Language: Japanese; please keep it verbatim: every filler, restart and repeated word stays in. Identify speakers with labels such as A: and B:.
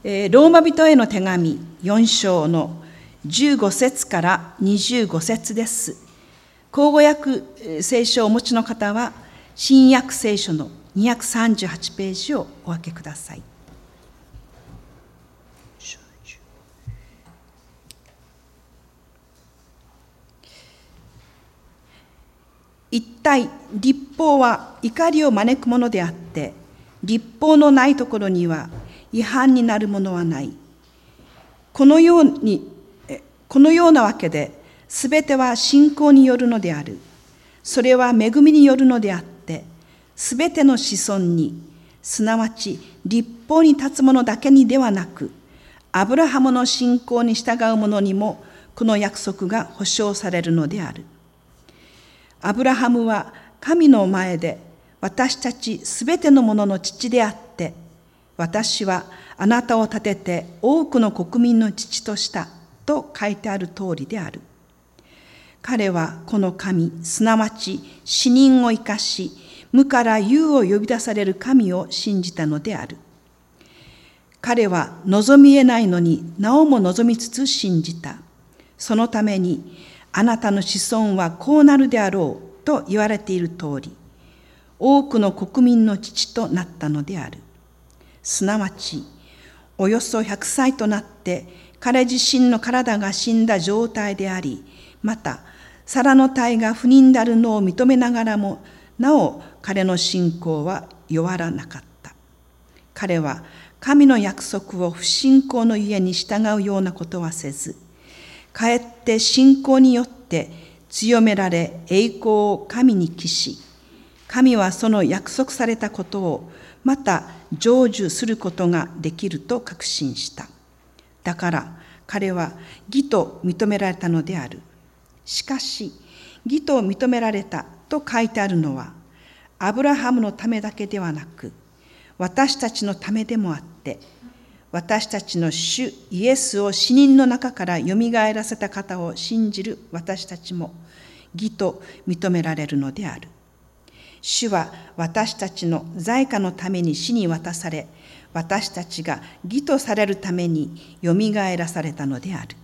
A: ローマ人への手紙よん章のじゅうご節からにじゅうご節です。口語訳聖書をお持ちの方は、新約聖書のにひゃくさんじゅうはちページをお開けください。一体律法は怒りを招くものであって、律法のないところには違反になるものはない。このように、このようなわけで、すべては信仰によるのである。それは恵みによるのであって、すべての子孫に、すなわち律法に立つ者だけにではなく、アブラハムの信仰に従う者にも、この約束が保証されるのである。アブラハムは神の前で私たちすべての者の父であって、私はあなたを立てて多くの国民の父としたと書いてある通りである。彼はこの神、すなわち死人を生かし、無から有を呼び出される神を信じたのである。彼は望み得ないのになおも望みつつ信じた。そのために、あなたの子孫はこうなるであろうと言われている通り、多くの国民の父となったのである。すなわち、およそひゃくさいとなって、彼自身の体が死んだ状態であり、また、サラの体が不妊であるのを認めながらも、なお彼の信仰は弱らなかった。彼は神の約束を不信仰のゆえに従うようなことはせず、かえって信仰によって強められ栄光を神に帰し、神はその約束されたことをまた成就することができると確信した。だから彼は義と認められたのである。しかし、義と認められたと書いてあるのは、アブラハムのためだけではなく、私たちのためでもあって、私たちの主イエスを死人の中からよみがえらせた方を信じる私たちも義と認められるのである。主は私たちの罪過のために死に渡され、私たちが義とされるためによみがえらされたのである。